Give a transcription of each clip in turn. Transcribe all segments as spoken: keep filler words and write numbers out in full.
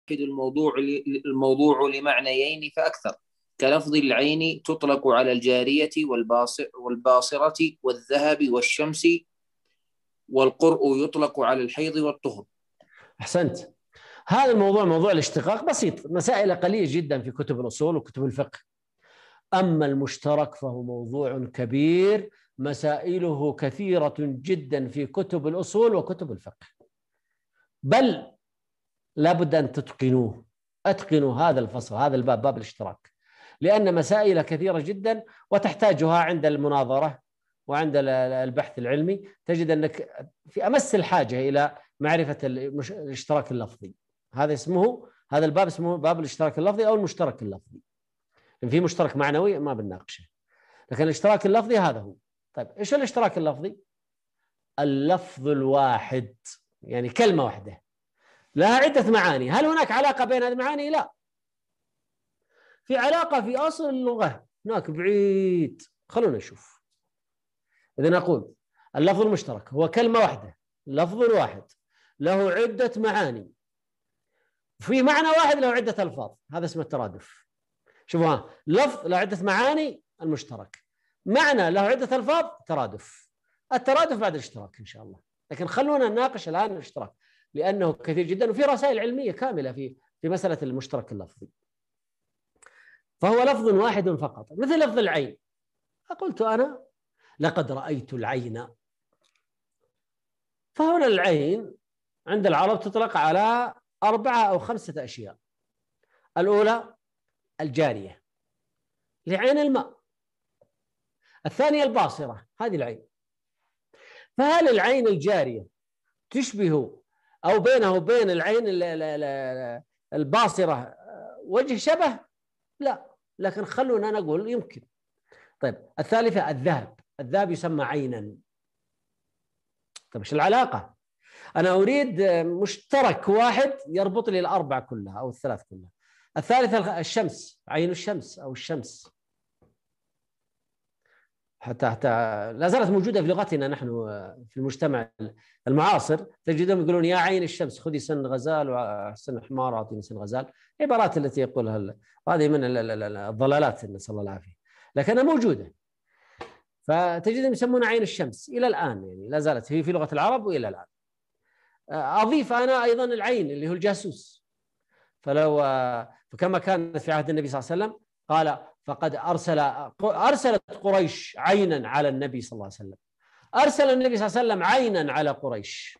الموضوع الموضوع لمعنيين فأكثر، كلفظ العين تطلق على الجارية والباصرة والذهب والشمس، والقرء يطلق على الحيض والطهر. أحسنت. هذا الموضوع موضوع الاشتقاق بسيط، مسائل قليلة جدا في كتب الأصول وكتب الفقه. أما المشترك فهو موضوع كبير، مسائله كثيرة جدا في كتب الأصول وكتب الفقه، بل لابد أن تتقنوه. أتقنوا هذا الفصل، هذا الباب، باب الاشتراك، لأن مسائل كثيرة جدا وتحتاجها عند المناظرة وعند البحث العلمي. تجد أنك في أمس الحاجة إلى معرفة الاشتراك اللفظي. هذا اسمه، هذا الباب اسمه باب الاشتراك اللفظي أو المشترك اللفظي. إن في مشترك معنوي ما بنناقشه، لكن الاشتراك اللفظي هذا هو. طيب إيش الاشتراك اللفظي؟ اللفظ الواحد، يعني كلمة واحدة لها عدة معاني. هل هناك علاقة بين هذه المعاني؟ لا، في علاقة في أصل اللغة هناك بعيد. خلونا نشوف. إذا نقول اللفظ المشترك هو كلمة واحدة، لفظ واحد له عدة معاني، في معنى واحد له عدة ألفاظ، هذا اسمه الترادف. شوفوا ها، لفظ له عدة معاني المشترك، معنى له عدة ألفاظ ترادف. الترادف بعد الاشتراك إن شاء الله، لكن خلونا نناقش الآن الاشتراك لأنه كثير جدا، وفي رسائل علمية كاملة في في مسألة المشترك اللفظي. فهو لفظ واحد فقط، مثل لفظ العين. قلت أنا لقد رأيت العين. فهنا العين عند العرب تطلق على أربعة أو خمسة أشياء. الأولى الجارية لعين الماء، الثانية الباصرة، هذه العين. فهل العين الجارية تشبه أو بينه وبين العين الباصرة وجه شبه؟ لا، لكن خلونا نقول يمكن. طيب الثالثة الذهب، الذهب يسمى عينا. طيب ايش العلاقة؟ أنا أريد مشترك واحد يربط لي الأربع كلها أو الثلاث كلها. الثالثة الشمس، عين الشمس أو الشمس، حتى حتى لا زالت موجودة في لغتنا نحن في المجتمع المعاصر. تجدهم يقولون يا عين الشمس خذي سن غزال وسن حمار أعطيني سن غزال، عبارات التي يقولها، هذه من الضلالات نسأل الله العافية، لكنها موجودة. فتجدهم يسمونها عين الشمس إلى الآن، يعني لا زالت هي في لغة العرب وإلى الآن. أضيف أنا أيضا العين اللي هو الجاسوس. فلو فكما كانت في عهد النبي صلى الله عليه وسلم قال فقد أرسل أرسلت قريش عينا على النبي صلى الله عليه وسلم، أرسل النبي صلى الله عليه وسلم عينا على قريش.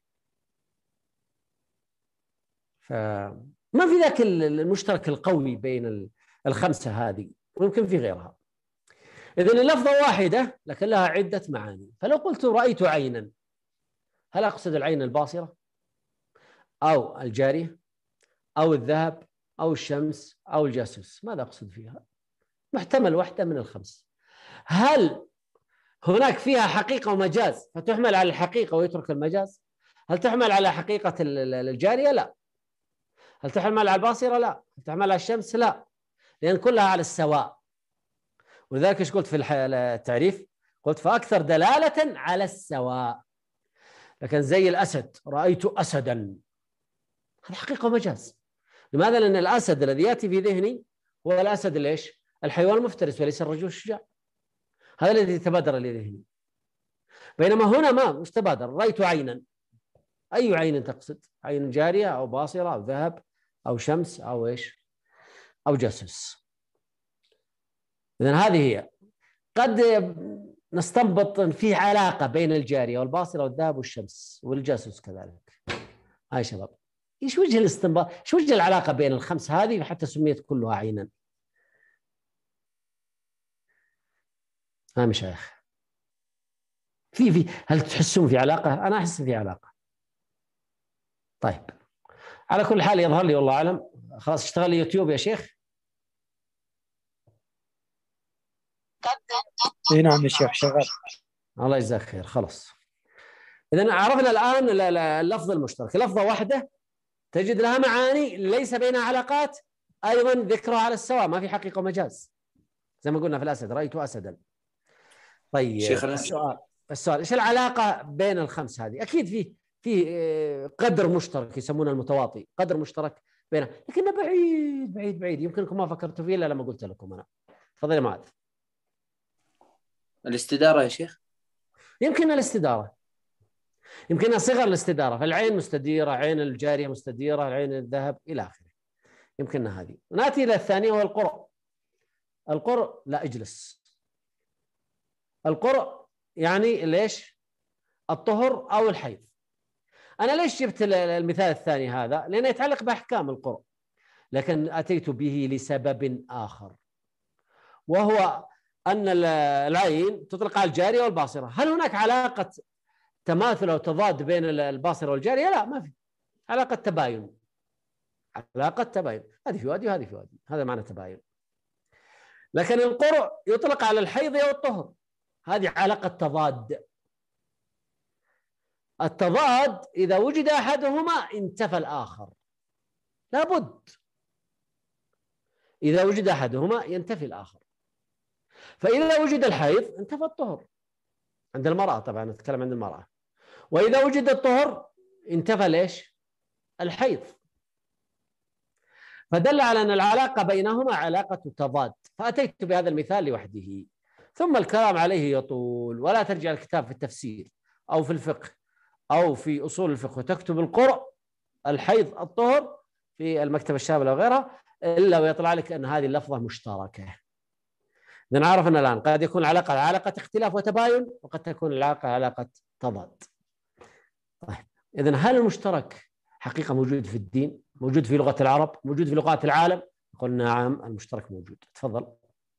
فما في ذاك المشترك القوي بين الخمسة هذه، ويمكن في غيرها. إذن اللفظة واحدة لكن لها عدة معاني. فلو قلت رأيت عينا، هل أقصد العين الباصرة أو الجارية أو الذهب أو الشمس أو الجاسوس؟ ماذا أقصد فيها؟ محتمل واحدة من الخمس. هل هناك فيها حقيقة ومجاز فتحمل على الحقيقة ويترك المجاز؟ هل تحمل على حقيقة الجارية؟ لا. هل تحمل على الباصرة؟ لا. هل تحمل على الشمس؟ لا، لأن كلها على السواء. ولذلك ايش قلت في التعريف؟ قلت فأكثر دلالة على السواء. لكن زي الأسد، رأيت أسدا، هذا حقيقة ومجاز. لماذا؟ لأن الأسد الذي يأتي في ذهني هو الأسد ليش؟ الحيوان المفترس وليس الرجل الشجاع. هذا الذي تبادر لذهني. بينما هنا ما مش تبادر. رأيت عينا، أي عين تقصد؟ عين جارية أو باصرة أو ذهب أو شمس أو إيش أو جاسوس. إذن هذه هي. قد نستنبط في علاقة بين الجارية والباصرة والذهب والشمس والجاسوس كذلك. هاي شباب، إيش وجه الاستنباط؟ إيش وجه العلاقة بين الخمس هذه حتى سميت كلها عينا؟ ها مشايخ، في في هل تحسون في علاقة؟ أنا أحس في علاقة. طيب على كل حال يظهر لي والله أعلم. خلاص اشتغل لي يوتيوب يا شيخ. اي نعم يا شيخ شغال. الله يجزاك خير. خلاص إذن عرفنا الآن اللفظ المشترك، لفظة واحدة تجد لها معاني ليس بينها علاقات، أيضا ذكرها على السواء، ما في حقيقة ومجاز زي ما قلنا في الأسد، رأيت أسدا. طيب السؤال السؤال ايش العلاقة بين الخمس هذه؟ أكيد في في قدر مشترك يسمونه المتواطي، قدر مشترك بينه، لكنه بعيد بعيد بعيد، يمكنكم ما فكرتوا فيه الا لما قلت لكم انا. تفضل يا معاذ. الاستدارة يا شيخ. يمكن الاستدارة، يمكن صغر الاستدارة، فالعين مستديرة، عين الجارية مستديرة، عين الذهب إلى آخره، يمكن هذه. نأتي إلى الثانية وهو القرء. القرء، لا اجلس. القرء يعني ليش؟ الطهر أو الحيض. أنا ليش جبت المثال الثاني هذا؟ لأنه يتعلق بأحكام القرء، لكن أتيت به لسبب آخر، وهو أن العين تطلق على الجارية والباصرة. هل هناك علاقة تماثل أو تضاد بين الباصرة والجارية؟ لا، ما في. علاقة تباين، علاقة تباين، هذه في وادي وهذه في وادي، هذا معنى تباين. لكن القرء يطلق على الحيض أو الطهر، هذه علاقة تضاد. التضاد إذا وجد أحدهما انتفى الآخر، لابد. إذا وجد أحدهما ينتفي الآخر. فإذا وجد الحيض انتفى الطهر عند المرأة، طبعا نتكلم عن المرأة. وإذا وجد الطهر انتفى ليش؟ الحيض. فدل على أن العلاقة بينهما علاقة تضاد، فأتيت بهذا المثال لوحده، ثم الكلام عليه يطول. ولا ترجع الكتاب في التفسير أو في الفقه أو في أصول الفقه وتكتب القرء الحيض الطهر في المكتبة الشاملة وغيرها إلا ويطلع لك أن هذه اللفظة مشتركة. إذن عرفنا الآن قد يكون العلاقة علاقة اختلاف وتباين، وقد تكون العلاقة علاقة تضاد. طيب، إذن هل المشترك حقيقة موجود في الدين؟ موجود في لغة العرب؟ موجود في لغات العالم؟ قلنا نعم، المشترك موجود. تفضل.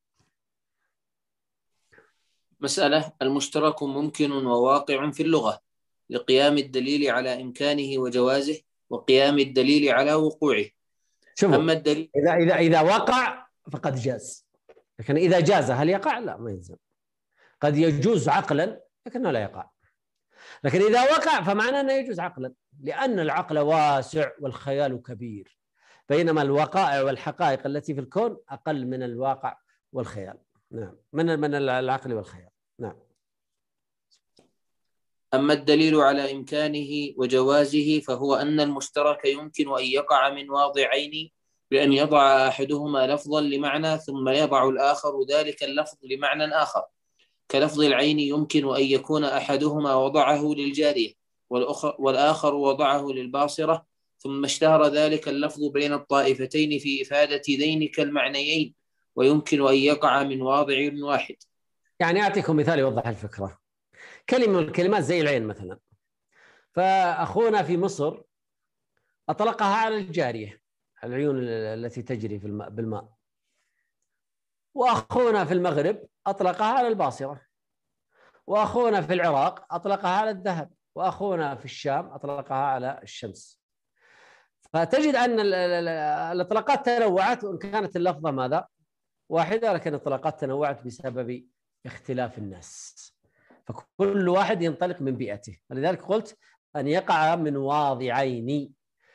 مسألة: المشترك ممكن وواقع في اللغة لقيام الدليل على إمكانه وجوازه وقيام الدليل على وقوعه. شوفوا، أما الدليل إذا إذا إذا وقع فقد جاز، لكن إذا جاز هل يقع؟ لا، ما يلزم. قد يجوز عقلا لكنه لا يقع. لكن إذا وقع فمعناه أنه يجوز عقلا، لأن العقل واسع والخيال كبير، بينما الوقائع والحقائق التي في الكون أقل من الواقع والخيال. نعم، من من العقل والخيال. نعم. أما الدليل على إمكانه وجوازه فهو أن المشترك يمكن أن يقع من واضعين بأن يضع أحدهما لفظا لمعنى ثم يضع الآخر ذلك اللفظ لمعنى آخر، كلفظ العين يمكن أن يكون أحدهما وضعه للجارية والآخر وضعه للباصرة، ثم اشتهر ذلك اللفظ بين الطائفتين في إفادة ذينك المعنيين، ويمكن أن يقع من واضع واحد. يعني أعطيكم مثال يوضح الفكرة. كلمة الكلمات زي العين مثلا، فأخونا في مصر أطلقها على الجارية، العيون التي تجري في الماء بالماء، وأخونا في المغرب أطلقها على الباصرة، وأخونا في العراق أطلقها على الذهب، وأخونا في الشام أطلقها على الشمس. فتجد أن الإطلاقات تنوعت، وإن كانت اللفظة ماذا؟ واحدة، لكن الإطلاقات تنوعت بسبب اختلاف الناس، فكل واحد ينطلق من بيئته. ولذلك قلت أن يقع من واضعين،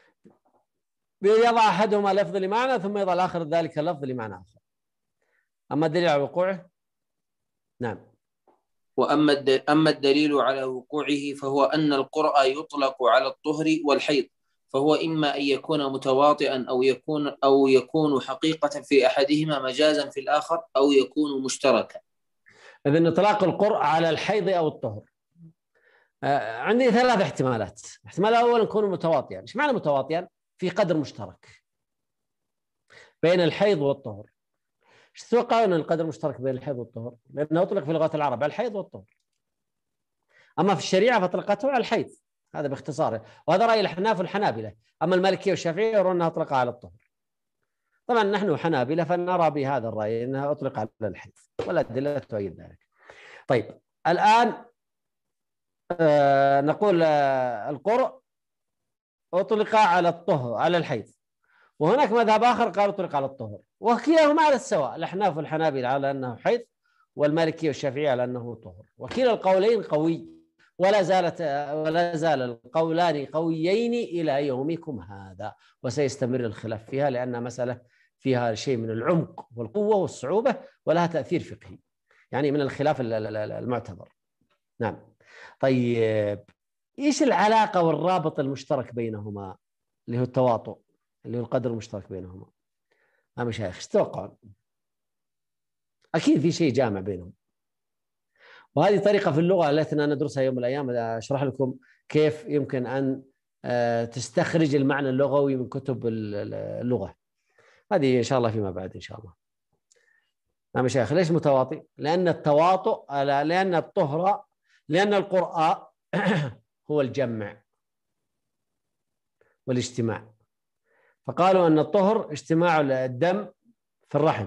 يضع أحدهما لفظ لمعنى ثم يضع الآخر ذلك اللفظ لمعنى آخر. أما الدليل على وقوعه، نعم. وأما أما الدليل على وقوعه فهو أن القرء يطلق على الطهر والحيض، فهو إما أن يكون متواطئا أو يكون أو يكون حقيقة في أحدهما مجازا في الآخر، أو يكون مشتركا. إذن إطلاق القرء على الحيض أو الطهر آه عندي ثلاث احتمالات. الاحتمال الأول يكون متواطئا. إيش معنى متواطئا؟ في قدر مشترك بين الحيض والطهر. ايش تتوقعون ان القدر المشترك بين الحيض والطهر؟ لانه يطلق في لغه العرب على الحيض والطهر، اما في الشريعه فاطلقته على الحيض، هذا باختصاره. وهذا راي الحناف والحنابله. اما المالكيه والشافعيه يرون انها اطلق على الطهر. طبعا نحن حنابله فنرى بهذا الراي انها اطلق على الحيض، والادله تؤيد ذلك. طيب، الان آه نقول آه القرء اطلق على الطهر على الحيض، وهناك مذهب آخر قال اطلق على الطهر، وكلاهما على السواء. الأحناف والحنابلة على أنه حيض، والمالكية والشافعية على أنه طهر، وكلا القولين قوي، ولا زالت ولا زال القولان قويين إلى يومكم هذا، وسيستمر الخلاف فيها لأنها مسألة فيها شيء من العمق والقوة والصعوبة، ولها تأثير فقهي، يعني من الخلاف المعتبر. نعم. طيب، إيش العلاقة والرابط المشترك بينهما اللي هو التواطؤ؟ اللي هو القدر المشترك بينهما. يا مشايخ ايش تتوقعون؟ أكيد في شيء جامع بينهم. وهذه طريقة في اللغة التي أنا ندرسها يوم من الأيام، أشرح لكم كيف يمكن أن تستخرج المعنى اللغوي من كتب اللغة. هذه إن شاء الله فيما بعد إن شاء الله. نعم يا شيخ. ليش متواطئ؟ لأن التواطؤ، لأن الطهر، لأن القرآن هو الجمع والاجتماع. فقالوا أن الطهر اجتماع الدم في الرحم،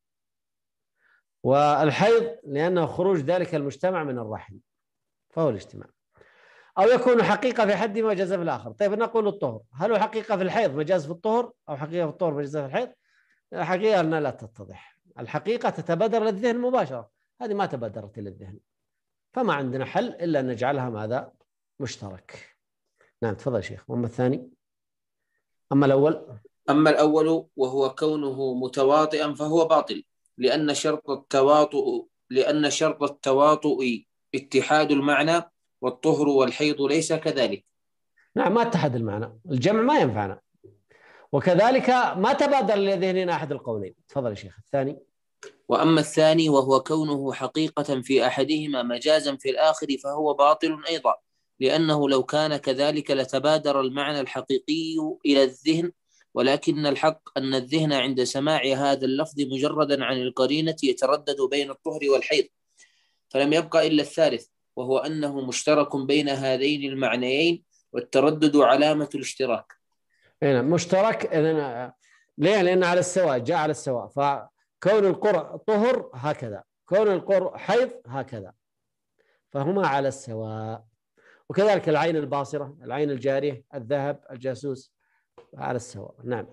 والحيض لأنه خروج ذلك المجتمع من الرحم فهو الاجتماع. أو يكون حقيقة في حد مجاز في الآخر. طيب نقول الطهر، هل هو حقيقة في الحيض مجاز في الطهر، أو حقيقة في الطهر مجاز في الحيض؟ الحقيقة أنها لا تتضح. الحقيقة تتبادر للذهن مباشرة، هذه ما تبادرت إلى الذهن، فما عندنا حل إلا أن نجعلها ماذا؟ مشترك. نعم تفضل شيخ. وأما الثاني؟ أما الأول أما الأول وهو كونه متواطئا فهو باطل، لأن شرط التواطؤ لأن شرط التواطؤ اتحاد المعنى، والطهر والحيض ليس كذلك. نعم ما اتحد المعنى، الجمع ما ينفعنا، وكذلك ما تبادر لذهننا أحد القولين. تفضل يا شيخ. الثاني. وأما الثاني وهو كونه حقيقة في أحدهما مجازا في الآخر فهو باطل أيضا، لأنه لو كان كذلك لتبادر المعنى الحقيقي إلى الذهن، ولكن الحق أن الذهن عند سماع هذا اللفظ مجردا عن القرينة يتردد بين الطهر والحيض، فلم يبقى إلا الثالث، وهو أنه مشترك بين هذين المعنيين، والتردد علامة الاشتراك. هنا مشترك إذن ليه؟ لأن على السواء، جاء على السواء، فكون القرء طهر هكذا، كون القرء حيض هكذا، فهما على السواء. وكذلك العين الباصرة، العين الجارية، الذهب، الجاسوس، على السواء. نعم.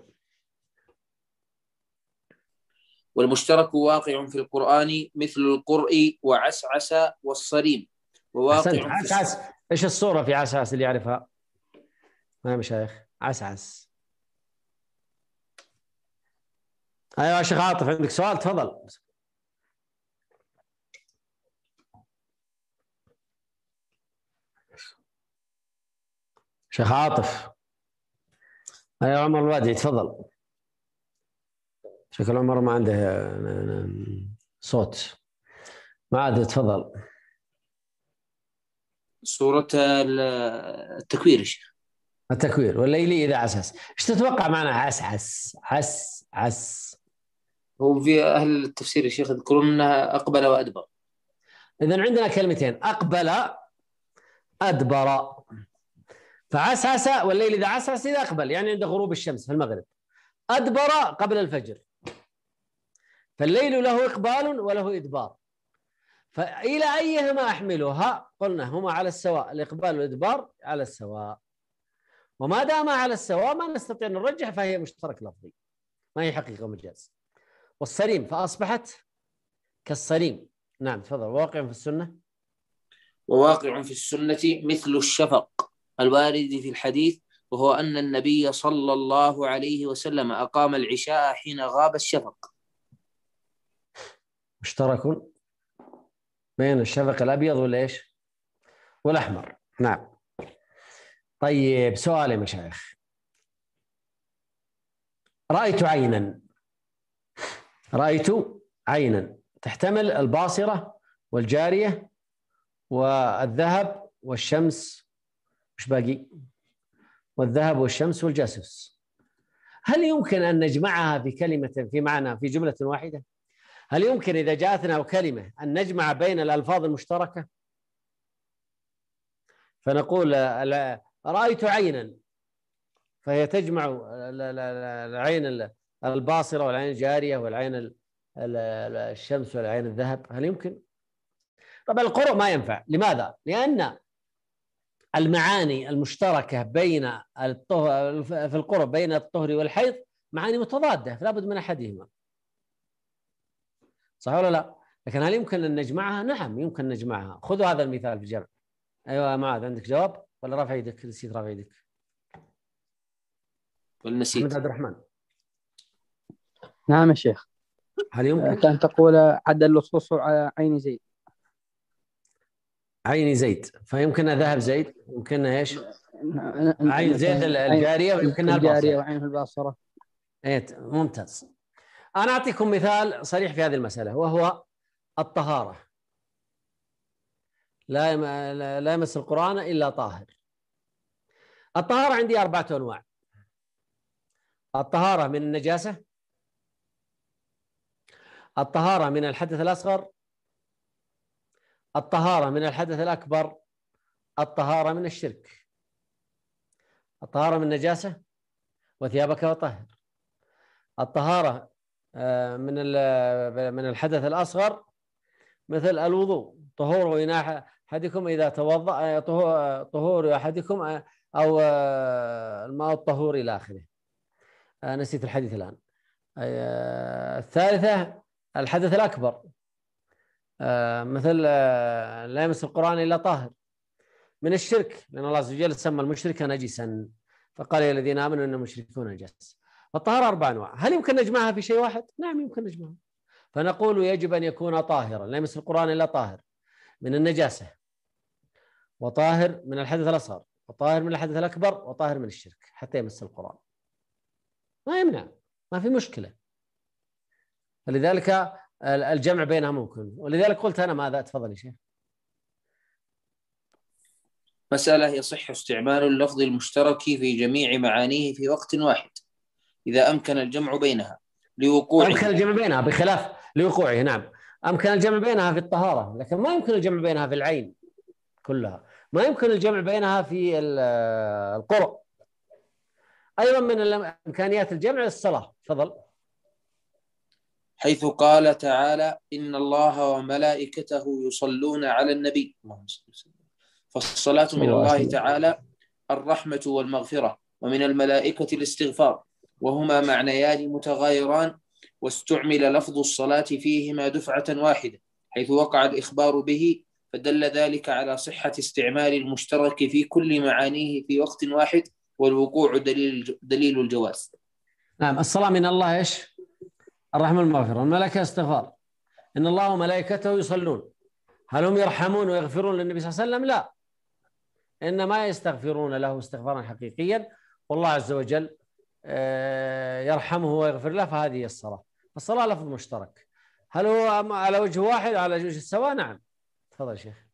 والمشترك واقع في القرآن مثل القرء وعسعس والصريم، وواقع في عسعس. ايش الصورة في عسعس اللي يعرفها؟ ما يا مشايخ. عسعس. ايوه يا شيخ عاطف عندك سؤال؟ تفضل. شيخ عاطف. ايوه عمر الوادي تفضل. شكل عمر ما عنده صوت، ما عاد. تفضل. سورة التكوير يا شيخ. التكوير والليلي إذا عسعس. ايش تتوقع معنى عسعس؟ عس عس. هو في أهل التفسير يا شيخ يذكرون أنها أقبل وأدبر. إذن عندنا كلمتين: أقبل، أدبر. فعسعس والليل إذا عسعس إذا أقبل، يعني عند غروب الشمس في المغرب. أدبر قبل الفجر. فالليل له إقبال وله إدبار، فإلى أيهما أحملها؟ قلنا هما على السواء، الإقبال والإدبار على السواء، وما دام على السواء ما نستطيع أن نرجح، فهي مشترك لفظي، ما هي حقيقة مجاز. والصريم فأصبحت كالصريم. نعم تفضل. واقع في السنة. وواقع في السنة مثل الشفق الوارد في الحديث، وهو أن النبي صلى الله عليه وسلم أقام العشاء حين غاب الشفق. مشترك بين الشفق الأبيض والإيش؟ والأحمر. نعم. طيب سؤال يا مشايخ. رأيت عينا، رأيت عينا تحتمل الباصرة والجارية والذهب والشمس، وش باقي؟ والذهب والشمس والجاسوس. هل يمكن أن نجمعها في كلمة، في معنى، في جملة واحدة؟ هل يمكن إذا جاءتنا كلمة أن نجمع بين الألفاظ المشتركة؟ فنقول رأيت عينا، فهي تجمع العين الباصرة والعين الجارية والعين الشمس والعين الذهب. هل يمكن؟ طبعا القرء ما ينفع. لماذا؟ لأن المعاني المشتركة بين الطهر في القرء بين الطهر والحيض معاني متضادة، فلا بد من أحدهما، صح ولا لا؟ لكن هل يمكن أن نجمعها؟ نعم يمكن نجمعها. خذوا هذا المثال في الجمع. أيوة يا معاذ عندك جواب ولا رافع يدك؟ نسيت رافع يدك. والنسيت. محمد عبد الرحمن. نعم يا شيخ. هل يمكن؟ كان تقول عد اللصوص على عين زيد. عين زيد، فيمكن ذهب زيد، يمكن ايش؟ عين زيد الجارية ويمكنها الجارية الباصرة. وعينه الباصرة. إيه ممتاز. أنا أعطيكم مثال صريح في هذه المسألة وهو الطهارة. لا لا يمس القرآن إلا طاهر. الطهارة عندي أربعة أنواع. الطهارة من النجاسة، الطهارة من الحدث الأصغر، الطهارة من الحدث الأكبر، الطهارة من الشرك. الطهارة من النجاسة وثيابك وطهر. الطهارة من من الحدث الأصغر مثل الوضوء، طهور إناء أحدكم إذا توضأ، طهور أحدكم أو الماء الطهور إلى آخره. نسيت الحديث الآن. الثالثة الحدث الأكبر مثل لا يمس القرآن إلا طاهر. من الشرك لأن الله عز وجل سمى المشرك نجسا فقال يا الذين آمنوا إن المشركون نجس. فالطهارة أربع أنواع. هل يمكن نجمعها في شيء واحد؟ نعم يمكن نجمعها. فنقول يجب أن يكون طاهرا، لا يمس القرآن إلا طاهر من النجاسة، وطاهر من الحدث الأصغر، وطاهر من الحدث الأكبر، وطاهر من الشرك حتى يمس القرآن. ما يمنع، ما في مشكلة. فلذلك الجمع بينها ممكن، ولذلك قلت أنا ماذا. تفضل يا شيخ. مسألة يصح استعمال اللفظ المشترك في جميع معانيه في وقت واحد إذا أمكن الجمع بينها لوقوعه. أمكن الجمع بينها بخلاف لوقوعه. نعم أمكن الجمع بينها في الطهارة، لكن ما يمكن الجمع بينها في العين كلها. ما يمكن الجمع بينها في القرء. أيضا من إمكانيات الجمع الصلاة. تفضل. حيث قال تعالى إن الله وملائكته يصلون على النبي. فالصلاة من الله تعالى الرحمة والمغفرة، ومن الملائكة الاستغفار، وهما معنيان متغايران، واستعمل لفظ الصلاة فيهما دفعة واحدة حيث وقع الإخبار به، فدل ذلك على صحة استعمال المشترك في كل معانيه في وقت واحد، والوقوع دليل دليل الجواز. نعم الصلاة من الله إيش؟ الرحمة والمغفرة، الملائكة استغفار. إن الله وملائكته يصلون. هل هم يرحمون ويغفرون للنبي صلى الله عليه وسلم؟ لا، إنما يستغفرون له استغفارا حقيقيا، والله عز وجل يرحمه ويغفر له، فهذه هي الصلاة. الصلاة لفظ مشترك. هل هو على وجه واحد على وجه السواء؟ نعم. تفضل شيخ.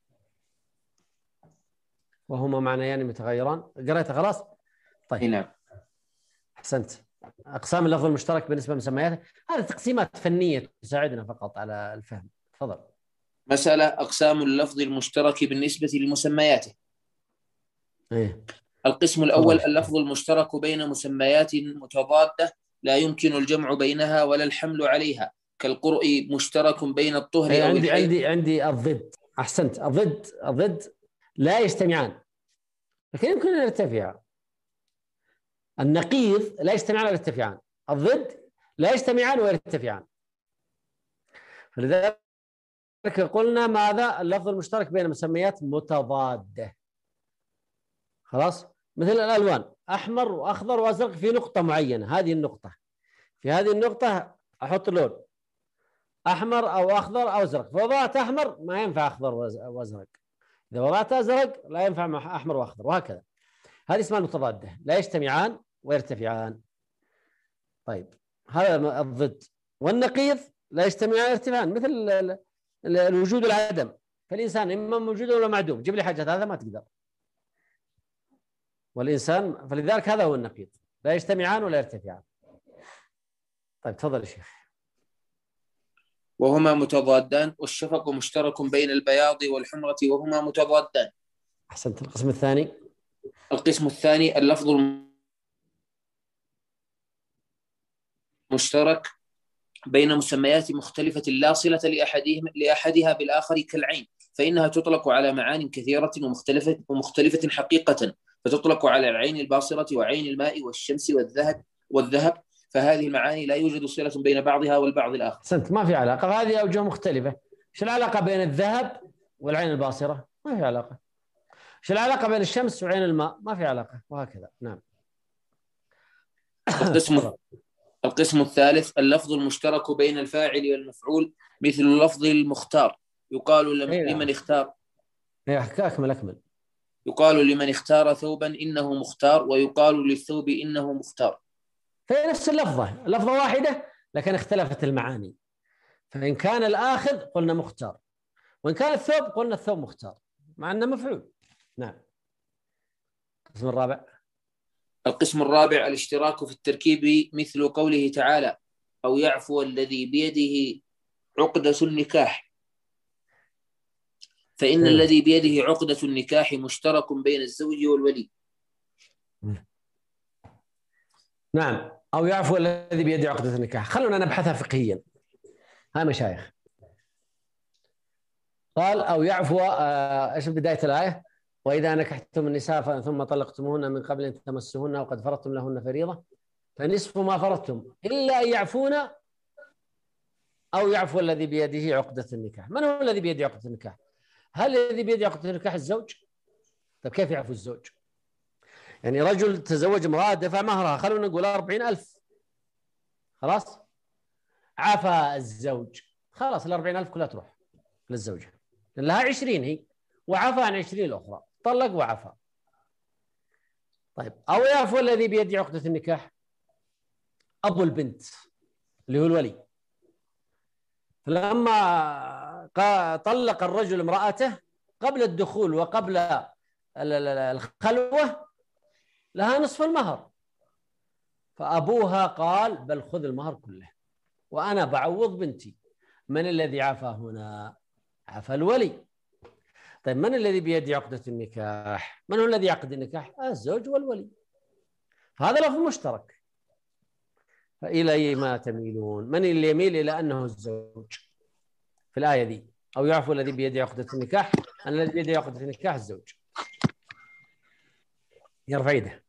وهما معنيان متغيران. قرأت خلاص؟ طيب نعم أحسنت. أقسام اللفظ المشترك بالنسبة لمسمياته، هذه تقسيمات فنية تساعدنا فقط على الفهم. تفضل. مسألة أقسام اللفظ المشترك بالنسبة لمسمياته. إيه؟ القسم الأول اللفظ المشترك بين مسميات متضادة لا يمكن الجمع بينها ولا الحمل عليها، كالقرء مشترك بين الطهر إيه؟ أو عندي الحيض. عندي عندي الضد. أحسنت. الضد الضد لا يجتمعان لكن يمكن أن يرتفعان. النقيض لا يجتمعان ولا يرتفعان، الضد لا يجتمعان ويرتفعان. فلذلك قلنا ماذا؟ اللفظ المشترك بين مسميات متضادة. خلاص. مثل الألوان أحمر وأخضر وأزرق في نقطة معينة، هذه النقطة، في هذه النقطة أحط لون أحمر أو أخضر أو أزرق. فوضعت أحمر ما ينفع أخضر وأزرق، إذا وضعت أزرق لا ينفع مع أحمر وأخضر، وهكذا. هذه اسمها المتضادة، لا يجتمعان ويرتفعان. طيب هذا الضد. والنقيض لا يجتمعان ويرتفعان، مثل الوجود والعدم. فالإنسان إما موجود ولا معدوم. جيب لي حاجة هذا ما تقدر. والإنسان، فلذلك هذا هو النقيض، لا يجتمعان ولا يرتفعان. طيب تفضل يا شيخ. وهما متضادان، والشفق مشترك بين البياض والحمرة وهما متضادان. أحسنت. القسم الثاني. القسم الثاني اللفظ المشترك بين مسميات مختلفة لا صلة لأحدهم لأحدها بالآخر كالعين، فإنها تطلق على معان كثيرة ومختلفة ومختلفة حقيقة، فتطلق على العين الباصرة وعين الماء والشمس والذهب والذهب فهذه المعاني لا يوجد صلة بين بعضها والبعض الآخر. أحسنت. ما في علاقة، هذه أوجه مختلفة. إيش العلاقة بين الذهب والعين الباصرة؟ ما في علاقة. إيش العلاقة بين الشمس وعين الماء؟ ما في علاقة، وهكذا. نعم. القسم القسم الثالث اللفظ المشترك بين الفاعل والمفعول، مثل اللفظ المختار، يقال لمن إيه. اختار. إيه أكمل أكمل. يقال لمن اختار ثوبا إنه مختار، ويقال للثوب إنه مختار. فهي نفس اللفظة، لفظة واحدة لكن اختلفت المعاني. فإن كان الآخذ قلنا مختار، وإن كان الثوب قلنا الثوب مختار مع أنه مفعول. نعم. القسم الرابع. القسم الرابع الاشتراك في التركيب، مثل قوله تعالى: أو يعفو الذي بيده عقدة النكاح، فإن أيوه. الذي بيده عقدة النكاح مشترك بين الزوج والولي. نعم. أو يعفو الذي بيده عقدة النكاح. خلونا نبحثها فقهيا. ها مشايخ، قال أو يعفو آه، إيش بداية الآية؟ وإذا نكحتم النساء ثم طلقتموهن من قبل أن تمسوهن وقد فرضتم لهن فريضة فنصف ما فرضتم إلا أن يعفون أو يعفو الذي بيده عقدة النكاح. من هو الذي بيده عقدة النكاح؟ هل الذي بيده عقدة النكاح الزوج؟ طيب كيف يعفو الزوج؟ يعني رجل تزوج امرأة دفع مهرها، خلونا نقول أربعين ألف، خلاص عفى الزوج، خلاص الأربعين ألف كلها تروح للزوجة لها عشرين هي، وعفى عن عشرين الأخرى، طلق وعفى. طيب أو يعفو الذي بيده عقدة النكاح أبو البنت اللي هو الولي، فلما طلق الرجل امرأته قبل الدخول وقبل الخلوة لها نصف المهر، فأبوها قال بل خذ المهر كله وأنا بعوض بنتي. من الذي عفى هنا؟ عفى الولي. طيب من الذي بيده عقدة النكاح؟ من هو الذي يعقد النكاح؟ الزوج والولي. فهذا لفظ مشترك. فإلى أي ما تميلون؟ من اللي يميل إلى أنه الزوج في الآية دي؟ أو يعفو الذي بيده عقدة النكاح، أن الذي بيده عقدة النكاح الزوج. يرفع يده.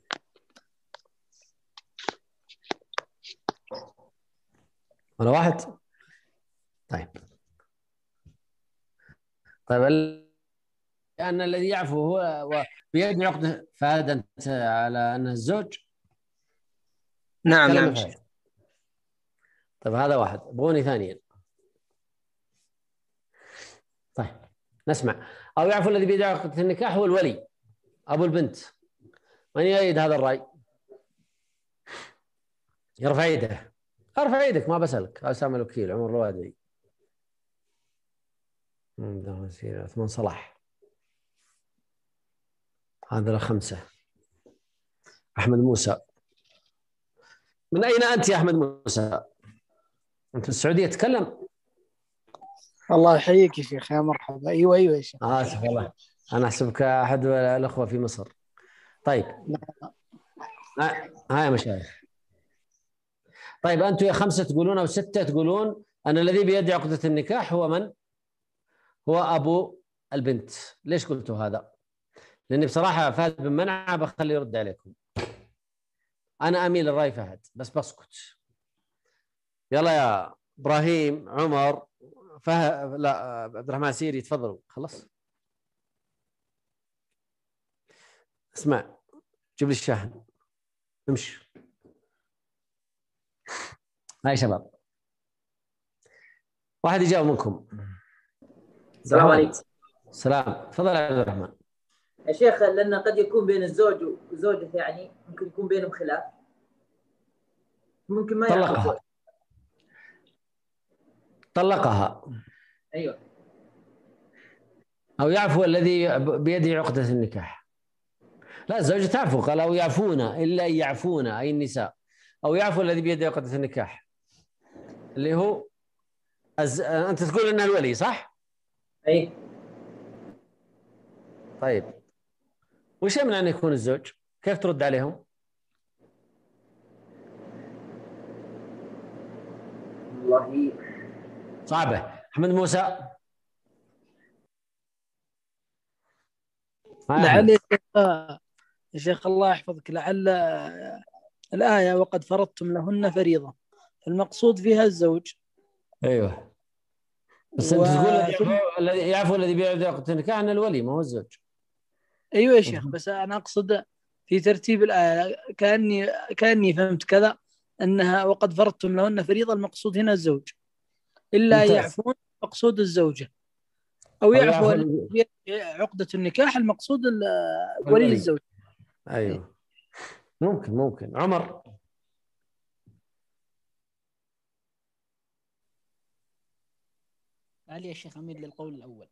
ولا واحد؟ طيب طيب لأن الذي يعفو هو بيده عقدة، فهذا أنت على أنه الزوج؟ نعم نعم. طيب هذا واحد. بغوني ثانيا. طيب نسمع. أو يعفو الذي بيده عقدة النكاح هو الولي أبو البنت. من يؤيد هذا الرأي؟ يرفع يده. ارفع يدك ما بسألك. أسامة الوكيل، عمر الروادي، عثمان صلاح، هذا الخمسة. أحمد موسى. من أين أنت يا أحمد موسى؟ أنت في السعودية تتكلم؟ الله يحييك يا شيخ. يا مرحبا. أيوة أيوة يا شيخ. آسف والله، أنا أحسبك أحد الأخوة في مصر. طيب ها يا مشايخ. طيب أنتم يا خمسة تقولون أو ستة تقولون أن الذي بيده عقدة النكاح هو من؟ هو أبو البنت. ليش قلتوا هذا؟ لأني بصراحة فهد بن منعة بخلي يرد عليكم. أنا أميل الرأي فهد بس بسكت. يلا يا إبراهيم، عمر، فهد، لا عبد الرحمن سيري، تفضلوا. خلص اسمع، جيب لي الشاحن، امشي. هاي شباب، واحد يجاوب منكم. السلام عليكم. السلام. تفضل يا عبد الرحمن. يا شيخ، لأن قد يكون بين الزوج وزوجته يعني ممكن يكون بينهم خلاف، ممكن ما طلقها. طلقها. أيوة. أو يعفو الذي بيده عقدة النكاح. لا، الزوجة تعفو. قال أو يعفون إلا أن يعفون، أي النساء. أو يعفو الذي بيده عقدة النكاح اللي هو أز... أنت تقول إنه الولي صح؟ أي. طيب وش يمنع أن يكون الزوج؟ كيف ترد عليهم؟ والله صعبة. أحمد موسى. لعل يا شيخ يا شيخ الله يحفظك، لعل الآية وقد فرضتم لهن فريضة المقصود فيها الزوج. أيوه بس و... أنت تقول الذي يعفو الذي بيده عقدة النكاح أن الولي ما هو الزوج. أيوة يا شيخ، بس أنا أقصد في ترتيب الآية كأني كأني فهمت كذا، أنها وقد فرضتم لهن فريضة المقصود هنا الزوج، إلا ممتاز. يعفون مقصود الزوجة. أو يعفو عقدة النكاح، المقصود ولي الزوج. أيوه ممكن ممكن. عمر. علي يا شيخ أميل للقول الأول.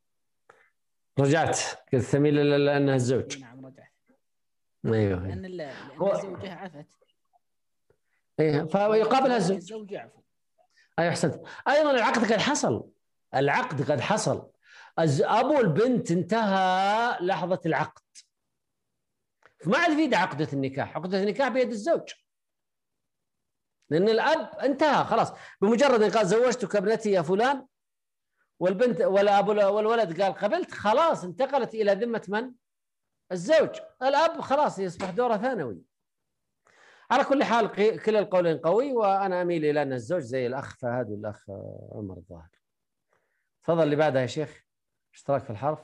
رجعت كنت تميل لأنها الزوج. نعم رجعت. أيوه لأن لأن الزوجة عفت. إيه فيقابلها الزوج. الزوج يعفو. أي أحسنت. أيضا العقد قد حصل، العقد قد حصل، أبو البنت انتهى لحظة العقد، فما عاد في عقدة النكاح، عقدة النكاح بيد الزوج، لأن الأب انتهى خلاص، بمجرد أن قال زوجتك ابنتي يا فلان، والبنت ولا أبو والولد قال قبلت، خلاص انتقلت إلى ذمة من؟ الزوج. الأب خلاص يصبح دوره ثانوي. على كل حال كلا القولين قوي، وأنا أميل إلى أن الزوج زي الأخ فهد والأخ عمر الظاهر. تفضل اللي بعدها يا شيخ. اشتراك في الحرف.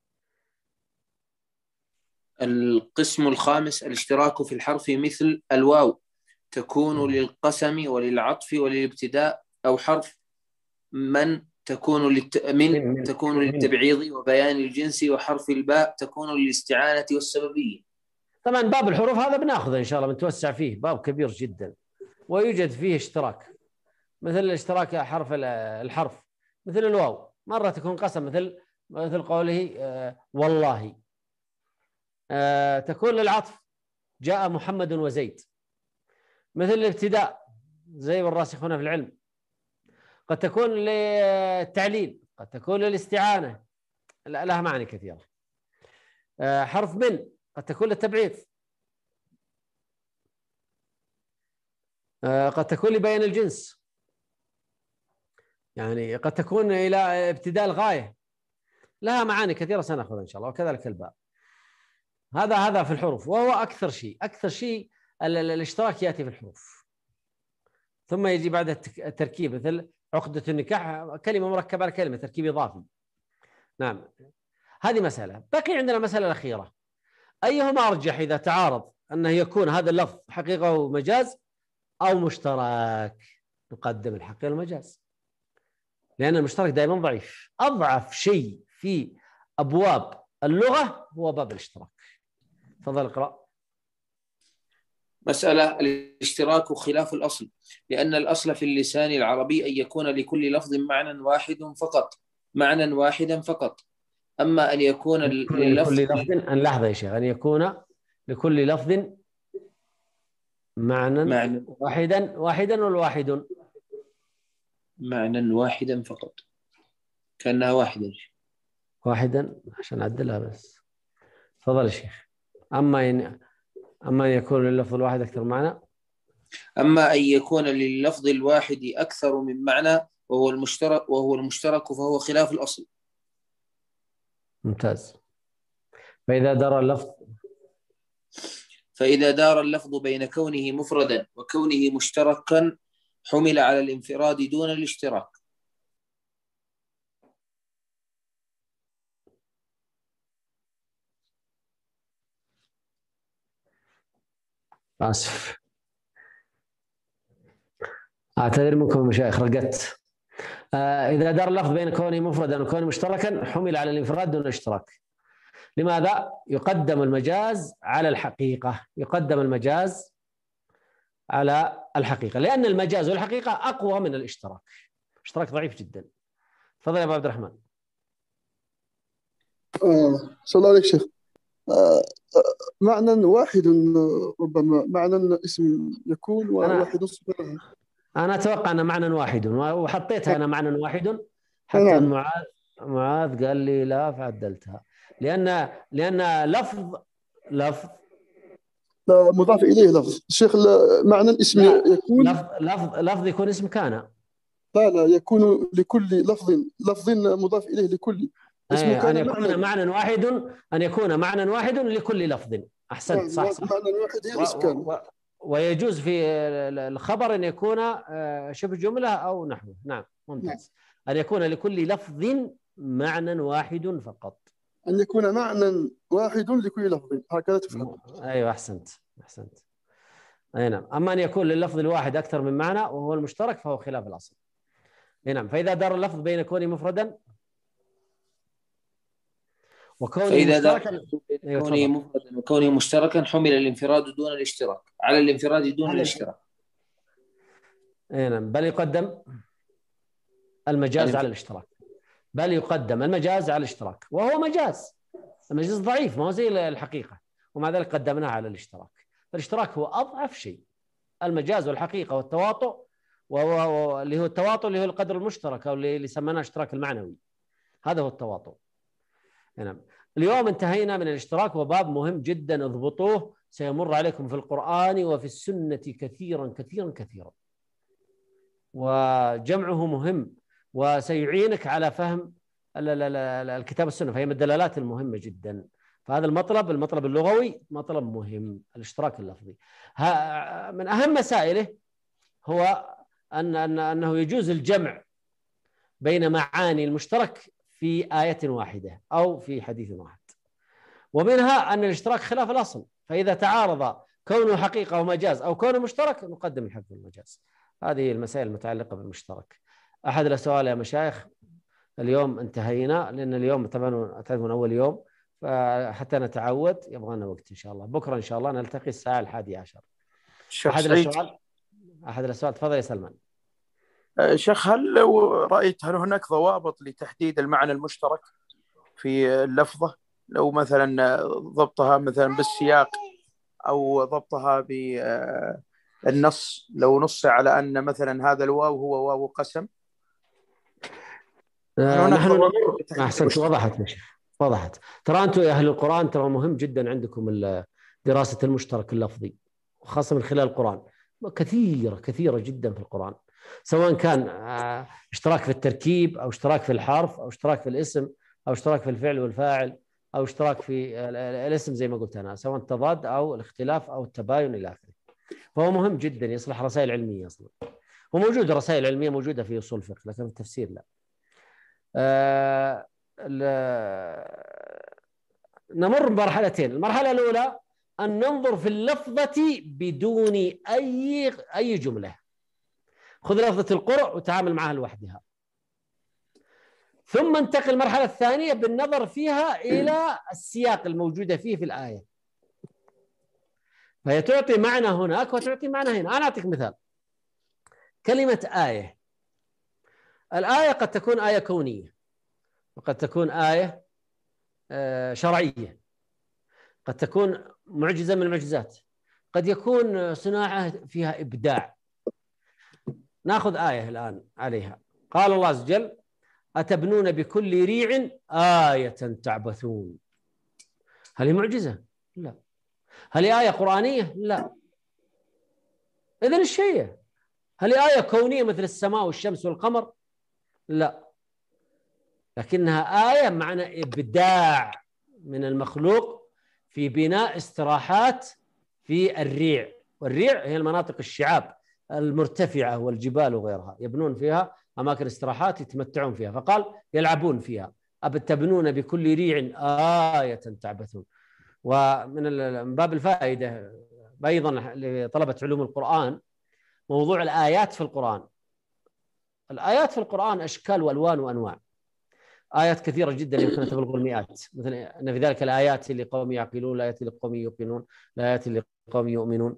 القسم الخامس الاشتراك في الحرف مثل الواو، تكون للقسم وللعطف وللابتداء، أو حرف من تكون للت... من تكون للتبعيض وبيان الجنس، وحرف الباء تكون للاستعانة والسببية. طبعا باب الحروف هذا بناخذه إن شاء الله، بنتوسع فيه، باب كبير جدا ويوجد فيه اشتراك، مثل الاشتراك حرف الحرف، مثل الواو مرة تكون قسم، مثل مثل قوله آه والله. آه تكون للعطف، جاء محمد وزيد. مثل الابتداء زي والراسخون في العلم. قد تكون للتعليل، قد تكون للاستعانة، لها معاني كثيرة. آه حرف من قد تكون للتبعيض، آه قد تكون لبيان الجنس، يعني قد تكون إلى ابتداء الغاية، لها معاني كثيرة سنأخذها إن شاء الله. وكذلك الباء. هذا هذا في الحروف، وهو أكثر شيء أكثر شيء الاشتراك يأتي في الحروف، ثم يجي بعد التركيب، مثل عقدة النكاح كلمة مركبة على كلمة، تركيب إضافي. نعم هذه مسألة. بقي عندنا مسألة الأخيرة، أيهما أرجح إذا تعارض أنه يكون هذا اللفظ حقيقة ومجاز أو مشترك؟ نقدم الحقيقة والمجاز، لأن المشترك دائما ضعيف. أضعف شيء في أبواب اللغة هو باب الاشتراك. تفضل اقرأ. مسألة الاشتراك خلاف الأصل، لأن الأصل في اللسان العربي أن يكون لكل لفظ معنى واحد فقط، معنى واحدا فقط. أما أن يكون للفظ لكل لفظ، أن لحظة يا شيخ، أن يكون لكل لفظ معنى, معنى واحدا واحدا والواحد معنى واحدا فقط، كأنها واحدة واحدا عشان أعدلها بس. تفضل يا شيخ. أما إن أما أن يكون لللفظ الواحد أكثر معنى، أما أن يكون لللفظ الواحد أكثر من معنى وهو المشترك وهو المشترك فهو خلاف الأصل. ممتاز. فإذا دار اللفظ فإذا دار اللفظ بين كونه مفردا وكونه مشتركا حمل على الانفراد دون الاشتراك. آسف أعتذر منكم مشايخ، رقدت. آه إذا دار اللفظ بين كونه مفردا وكونه مشتركا حمل على الانفراد دون الاشتراك. لماذا؟ يقدم المجاز على الحقيقة، يقدم المجاز على الحقيقة، لأن المجاز والحقيقة أقوى من الاشتراك. اشتراك ضعيف جدا. تفضل يا أبو عبد الرحمن. آه صلى الله عليك شيخ. آه معنى واحد ربما معنى اسم يكون وواحد صفة. أنا أتوقع أن معنى واحد، وحطيتها أنا معنى واحد، حتى أن معاذ معاذ قال لي لا فعدلتها، لأن لأن لفظ لفظ مضاف إليه لفظ الشيخ. معنى الاسم يكون لفظ لفظ لفظ يكون اسم كان. لا لا يكون لكل لفظ لفظ مضاف إليه لكل اسم كان. أن يكون معنى واحد أن يكون معنى واحد لكل لفظ. أحسنت صح صح. معنى واحد هي اسم كان. و... و... ويجوز في الخبر أن يكون شبه جملة أو نحوه. نعم ممتاز. أن يكون لكل لفظ معنى واحد فقط. أن يكون معنى واحد لكل لفظ، هكذا تفهم. أيوة أحسنت أحسنت. أي نعم. أما أن يكون لللفظ الواحد أكثر من معنى وهو المشترك فهو خلاف الأصل. أي نعم. فإذا دار اللفظ بين كونه مفردا وكونه فإذا مشتركا دار أيوة كونه تفضل. مفردا وكونه مشتركا حمل الانفراد دون الاشتراك على الانفراد دون على الاشتراك. أي نعم، بل يقدم المجاز على الاشتراك، بل يقدم المجاز على الاشتراك، وهو مجاز، المجاز ضعيف ما هو زي الحقيقة، ومع ذلك قدمناه على الاشتراك. فالاشتراك هو أضعف شيء. المجاز والحقيقة والتواطؤ، وهو اللي هو التواطؤ اللي هو القدر المشترك أو اللي سميناه اشتراك المعنوي، هذا هو التواطؤ. نعم. اليوم انتهينا من الاشتراك، وباب مهم جدا اضبطوه، سيمر عليكم في القرآن وفي السنة كثيرا كثيرا كثيرا، وجمعه مهم وسيعينك على فهم الكتاب والسنة، فهي من الدلالات المهمة جدا. فهذا المطلب المطلب اللغوي مطلب مهم، الاشتراك اللفظي. من أهم مسائله هو أن أنه يجوز الجمع بين معاني المشترك في آية واحدة أو في حديث واحد، ومنها أن الاشتراك خلاف الأصل، فإذا تعارض كونه حقيقة ومجاز أو كونه مشترك نقدم الحق والمجاز. هذه المسائل المتعلقة بالمشترك. أحد السؤال يا مشايخ، اليوم انتهينا لأن اليوم طبعا تعرفون أول يوم، فحتى نتعود يبغى لنا وقت إن شاء الله. بكرة إن شاء الله نلتقي الساعة الحادية عشر. أحد السؤال أحد السؤال تفضل يا سلمان. شيخ، هل لو رأيت هل هناك ضوابط لتحديد المعنى المشترك في اللفظة، لو مثلا ضبطها مثلا بالسياق أو ضبطها بالنص، لو نص على أن مثلا هذا الواو هو واو قسم؟ آه نحن نمر أحسنت، وضحت يا شيخ، وضحت. ترى أنتم يا أهل القرآن ترى مهم جدا عندكم دراسة المشترك اللفظي، وخاصة من خلال القرآن، كثيرة كثيرة جدا في القرآن، سواء كان اشتراك في التركيب أو اشتراك في الحرف أو اشتراك في الاسم أو اشتراك في الفعل والفاعل أو اشتراك في الاسم زي ما قلت أنا، سواء التضاد أو الاختلاف أو التباين إلى آخره. فهو مهم جدا، يصلح رسائل علمية أصلا، وموجودة رسائل علمية موجودة في أصول الفقه، لكن التفسير لا. آه نمر بمرحلتين. المرحلة الأولى أن ننظر في اللفظة بدون أي أي جملة، خذ لفظة القرء وتعامل معها لوحدها، ثم انتقل المرحلة الثانية بالنظر فيها إلى السياق الموجودة فيه في الآية، فهي تعطي معنى هناك وتعطي معنى هنا. أنا أعطيك مثال، كلمة آية، الآية قد تكون آية كونية، وقد تكون آية شرعية، قد تكون معجزة من المعجزات، قد يكون صناعة فيها إبداع. نأخذ آية الآن عليها، قال الله عز وجل: أتبنون بكل ريع آية تعبثون. هل هي معجزة؟ لا. هل هي آية قرآنية؟ لا. إذن إيش هي؟ هل هي آية كونية مثل السماء والشمس والقمر؟ لا، لكنها آية معنى إبداع من المخلوق في بناء استراحات في الريع، والريع هي المناطق الشعاب المرتفعة والجبال وغيرها، يبنون فيها أماكن استراحات يتمتعون فيها، فقال يلعبون فيها. أتبنون بكل ريع آية تعبثون. ومن باب الفائدة أيضا لطلبة علوم القرآن موضوع الآيات في القرآن. الآيات في القرآن أشكال وألوان وأنواع، آيات كثيرة جدا يمكن أن تبلغ المئات، مثلا أن في ذلك الآيات لقوم يعقلون، الآيات لقوم يوقنون، الآيات لقوم يؤمنون.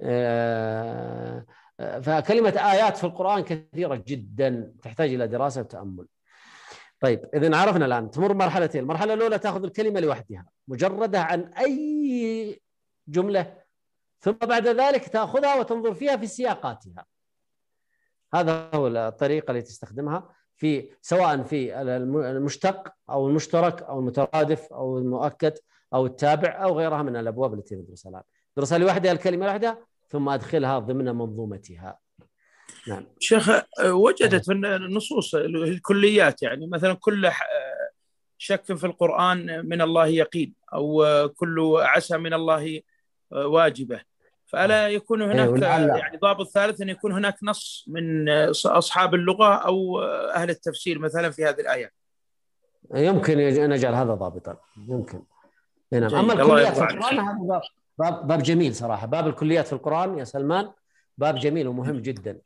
فكلمة آيات في القرآن كثيرة جدا تحتاج إلى دراسة وتأمل. طيب، إذن عرفنا الآن تمر مرحلتين. المرحلة الأولى تأخذ الكلمة لوحدها مجردة عن أي جملة، ثم بعد ذلك تأخذها وتنظر فيها في سياقاتها. هذا هو الطريقة التي تستخدمها في سواء في المشتق أو المشترك أو المترادف أو المؤكد أو التابع أو غيرها من الأبواب التي ندرسها الآن. درسها لوحدها الكلمة لوحدها ثم أدخلها ضمن منظومتها. نعم شيخ، وجدت في النصوص الكليات، يعني مثلا كل شك في القرآن من الله يقين، أو كل عسى من الله واجبة، فألا يكون هناك يعني ضابط ثالث أن يكون هناك نص من أصحاب اللغة أو أهل التفسير مثلا في هذه الآية؟ يمكن نجعل هذا ضابطا، يمكن. نعم. أما الكليات في القرآن هذا باب, باب جميل صراحة. باب الكليات في القرآن يا سلمان باب جميل ومهم جدا.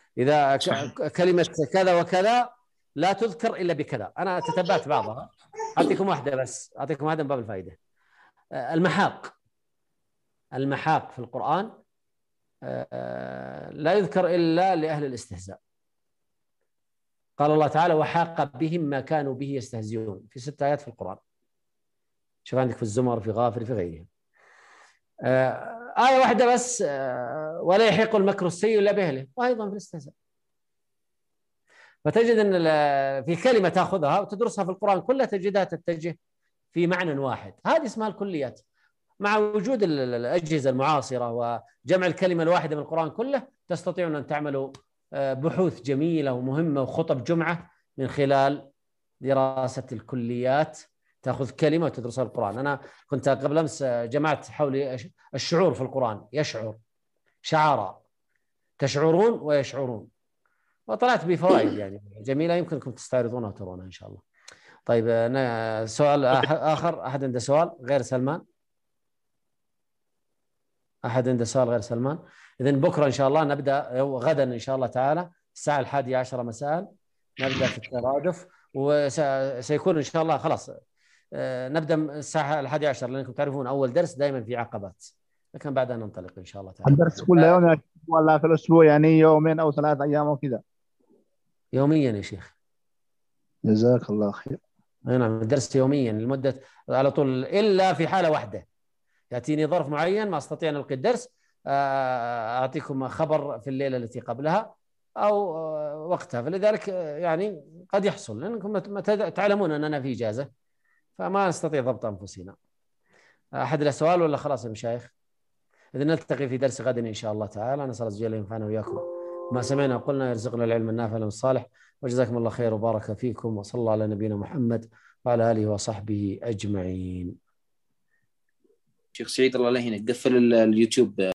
إذا ك... كلمة كذا وكذا لا تذكر إلا بكذا. أنا تتبعت بعضها أعطيكم واحدة بس، أعطيكم واحدة من باب الفائدة. المحاق، المحاق في القرآن لا يذكر إلا لأهل الاستهزاء. قال الله تعالى وحاق بهم ما كانوا به يستهزئون في ست آيات في القرآن. شوف عندك في الزمر، في غافر، في غيرها. آية واحدة بس، ولا يحيق المكر السيء إلا بأهله، وأيضا في الاستهزاء. فتجد أن في كلمة تأخذها وتدرسها في القرآن كلها تجدها تتجه في معنى واحد. هذه اسمها الكليات. مع وجود الأجهزة المعاصرة وجمع الكلمة الواحدة من القرآن كله تستطيعون أن تعملوا بحوث جميلة ومهمة وخطب جمعة من خلال دراسة الكليات. تأخذ كلمة وتدرسها القرآن. أنا كنت قبل أمس جمعت حول الشعور في القرآن. يشعر، شعارا، تشعرون ويشعرون، وطلعت بفوائد يعني جميلة يمكنكم تستعرضونها وترونها إن شاء الله. طيب أنا سؤال آخر، أحد عنده سؤال غير سلمان؟ أحد عنده سؤال غير سلمان؟ إذن بكرة إن شاء الله نبدأ، غدا إن شاء الله تعالى الساعة الحادية عشرة مساء نبدأ في الترادف، وسيكون إن شاء الله خلاص نبدأ الساعة الحادية عشر، لأنكم تعرفون أول درس دائما في عقبات، لكن بعدها ننطلق إن شاء الله تعالى. الدرس كل يوم ولا في الأسبوع؟ يعني يومين أو ثلاث أيام أو كذا؟ يوميا يا شيخ. جزاك الله خير. نعم الدرس يوميا لمدة على طول، إلا في حالة واحدة يأتيني ظرف معين ما أستطيع أن ألقي الدرس، أعطيكم خبر في الليلة التي قبلها أو وقتها، فلذلك يعني قد يحصل لأنكم تعلمون أننا في إجازة فما نستطيع ضبط أنفسنا. أحد له سؤال ولا خلاص يا مشايخ؟ إذن نلتقي في درس غد إن شاء الله تعالى. نسأل الله جل ينفعنا وإياكم ما سمعنا وقلنا، يرزقنا العلم النافع والعمل الصالح، وجزاكم الله خير وبارك فيكم، وصلى الله على نبينا محمد وعلى آله وصحبه أجمعين. شيخ سعيد الله يهينك، قفل اليوتيوب.